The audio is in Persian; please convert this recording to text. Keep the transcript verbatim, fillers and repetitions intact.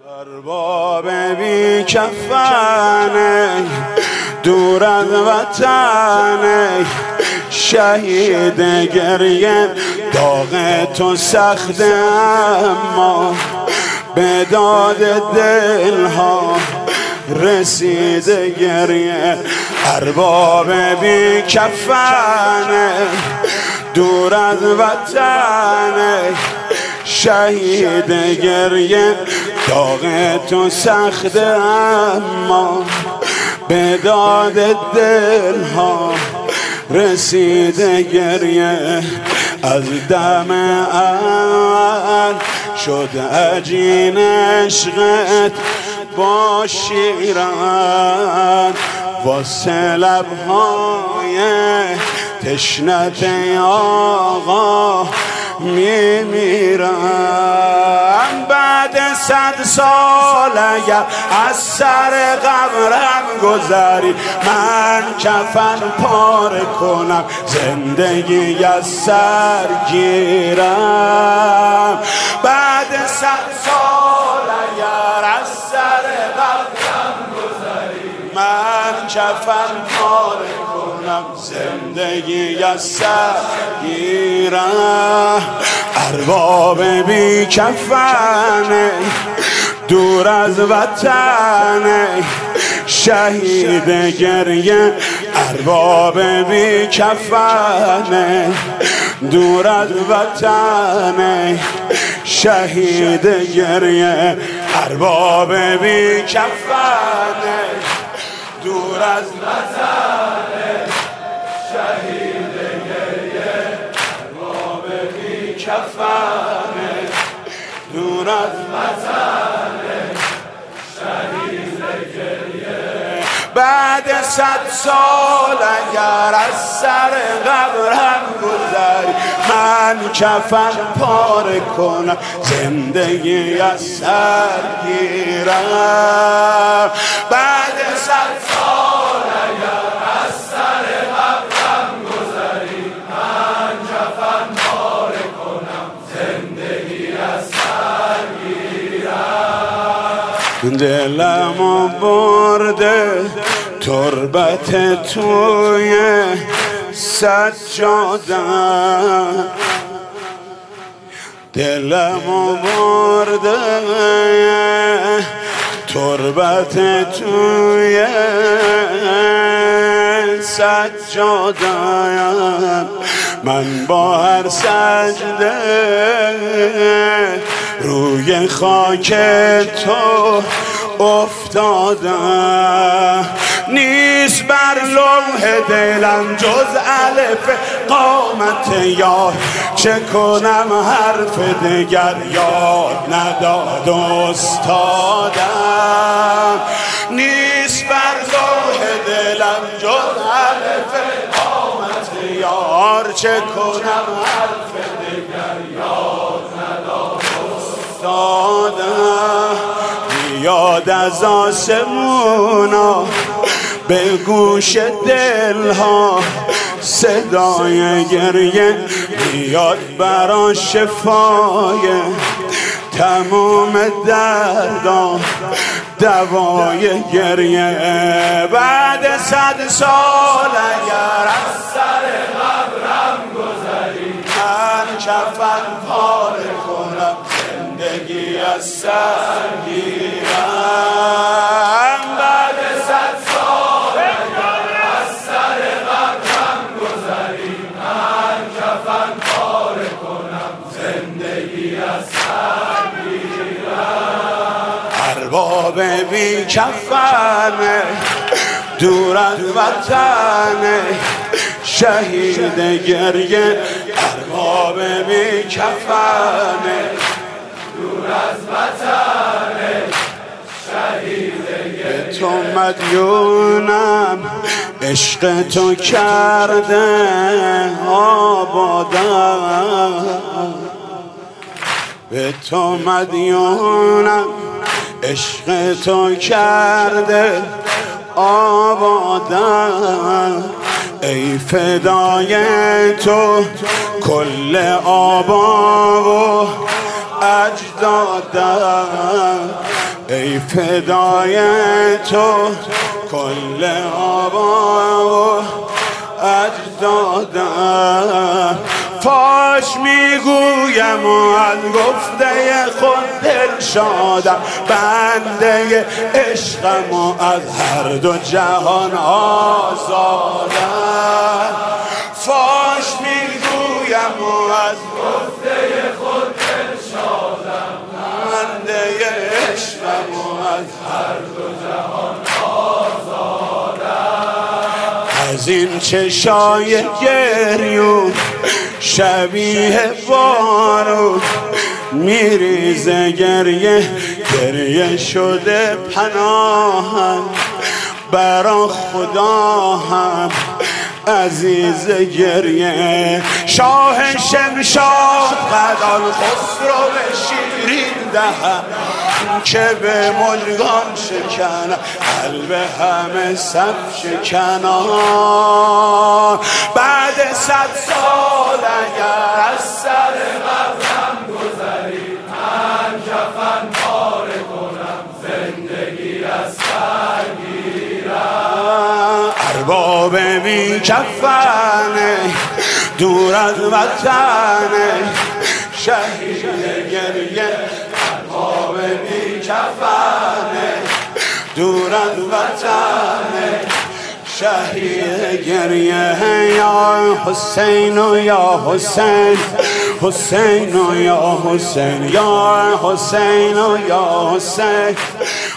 ارباب بی کفنه دور از وطنه، شهید گریه داغ تو سخته، اما به داد دلها رسیده گریه. ارباب بی کفنه دور از وطنه، شهید گریه داغ تو سخته، اما به داد دلها رسیده گریه. از دم اول شد عجین عشقت با شیران، واسه لبهای تشنت آقا میمیرم. بعد صد سال اگر از سر قبرم گذری، من کفن پاره کنم زندگی از سر گیرم. بعد صد سال اگر از سر قبرم گذری، من کفن پاره کنم زندگی از سر گیرم. ارباب بی کفنه دور از وطنه، شهید گریه. ارباب بی کفنه دور از وطنه، شهید گریه. ارباب بی کفنه دور از وطنه، شهید گریه. ارباب بی کفنه دور از وطنه، شهید گریه. بعد صد سال اگر از سر قبرم گذری، من کفن پاره کنم زندگی از سر گیرم. بعد صد سال اگر از سر قبرم گذری، من کفن پاره کنم زندگی از سر گیرم. دلمو برده تربت توی سجاده، دلمو برده تربت توی سجاده. من با هر سجده روی خاک تو افتادم، نیست بر لوح دلم جز الف قامت یار، چه کنم حرف دگر یاد نداد استادم. نیست بر لوح دلم جز الف قامت یار، چه کنم حرف دگر یاد نداد استادم. یاد از آسمونا به گوش دلها صدای گریه، بیاد برا شفای تمام دردان دوای گریه. بعد صد سال اگر از سر قبرم گذری، من کفن پاره کنم زندگی از سر گیرم. بعد صد سال اگر از سر قبرم گذری، من کفن پاره کنم زندگی از سر گیرم. ارباب بی کفنه دور از وطنه، شهید گریه. ارباب بی کفنه دور از وطنه، شهید گریه. به تو مدیونم عشق تو کرده آبادم، به تو مدیونم عشق تو کرده آبادم. ای فدای تو کل آبا و اجدادم، ای فدای تو کل آبا و اجدادم. فاش میگویم و از گفته خود دل شادم، بنده عشقم و از هر دو جهان آزادم. فاش میگویم و از گفته خود دل شادم، بنده عشقم و از هر دو جهان آزادم. از این چشای گریون شبیه بارون میریزه گریه، گریه شده پناهم برا خدا هم عزیز گریه. شاه شمشاد قدان خسرو شیرین دهم که به مژگان شکن قلب همه صف شکنان. بعد صد سال اگر از سر قبرم گذری، من کفن پاره کنم زندگی از سر گیرم. ارباب بی کفنه دور از وطنه شهید گریه. ارباب بی کفنه دور از وطنه شهید گریه. یا حسین و یا حسین، حسین و یا حسین، یا حسین و یا حسین،